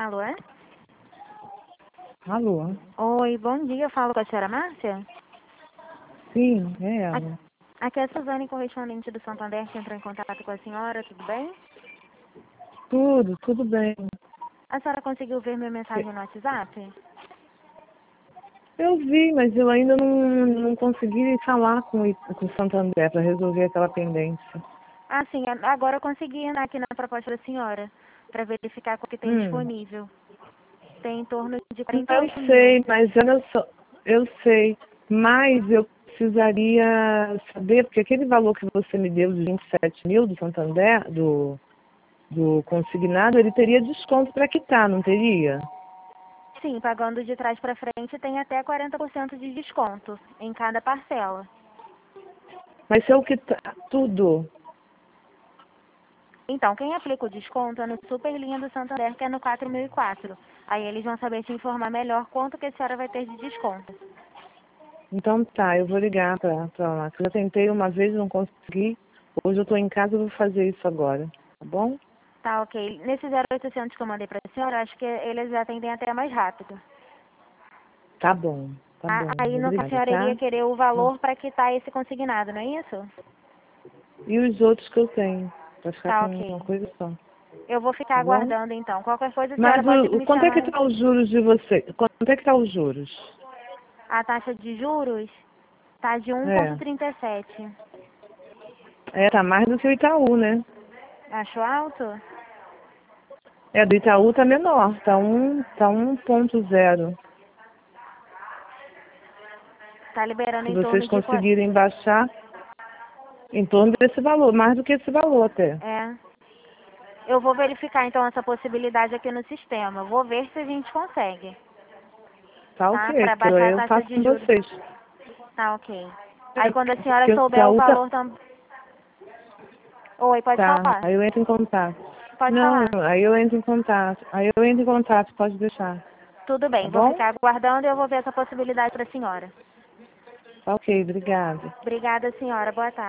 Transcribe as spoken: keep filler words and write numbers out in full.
Alô? Alô? Oi, bom dia. Eu falo com a senhora Márcia? Sim, é ela. A- Aqui é a Suzane, correspondente do Santander, que entrou em contato com a senhora, tudo bem? Tudo, tudo bem. A senhora conseguiu ver minha mensagem no WhatsApp? Eu vi, mas eu ainda não, não consegui falar com, o- com o Santander para resolver aquela pendência. Ah, sim. a- Agora eu consegui entrar aqui na proposta da senhora, para verificar o que tem Hum. disponível. Tem em torno de quarenta e Eu oito mil. sei, mas olha só, eu sei, mas eu precisaria saber, porque aquele valor que você me deu de vinte e sete mil do Santander, do, do consignado, ele teria desconto para quitar, não teria? Sim, pagando de trás para frente tem até quarenta por cento de desconto em cada parcela. Mas se eu quitar tudo, Então, quem aplica o desconto é no Superlinha do Santander, que é no quatro mil e quatro. Aí eles vão saber te informar melhor quanto que a senhora vai ter de desconto. então tá, eu vou ligar pra, pra lá. Eu já tentei uma vez e não consegui. Hoje eu tô em casa e vou fazer isso agora. Tá bom? Tá, ok. Nesse zero oitocentos que eu mandei pra senhora, acho que eles atendem até mais rápido. Tá bom, tá Tá? bom. Aí no, a Obrigada, senhora iria tá? querer o valor para quitar esse consignado, não é isso? E os outros que eu tenho, pra ficar Tá, com ok. uma coisa só. Eu vou ficar Tá bom? aguardando então. Qualquer coisa a senhora Mas pode o, o me quanto é que chamar. tá os juros de você? Quanto é que tá os juros? A taxa de juros tá de um vírgula É. trinta e sete. É, tá mais do que o Itaú, né? Achou alto? É, do Itaú tá menor, tá um, tá um ponto zero. Tá liberando Se em torno vocês de... qua- conseguirem baixar em torno desse valor, mais do que esse valor até. É. Eu vou verificar então essa possibilidade aqui no sistema. Vou ver se a gente consegue, Tá tá? ok, Para porque baixar a eu taxa faço de com juros. vocês. Tá, ok. É, Aí quando a senhora porque o souber o Itaú tá... valor também... Oi, pode Tá, falar. aí eu entro em contato. Pode Não, falar. aí eu entro em contato. Aí eu entro em contato, pode deixar. Tudo Tá bem, vou bom? ficar aguardando e eu vou ver essa possibilidade para a senhora. Tá ok, obrigada. Obrigada, senhora. Boa tarde.